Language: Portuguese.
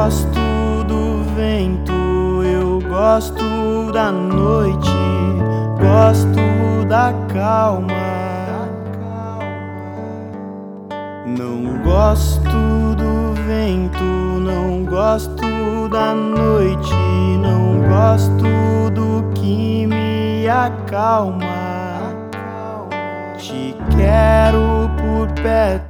gosto do vento, eu gosto da noite, gosto da calma. Não gosto do vento, não gosto da noite, não gosto do que me acalma. Te quero por perto,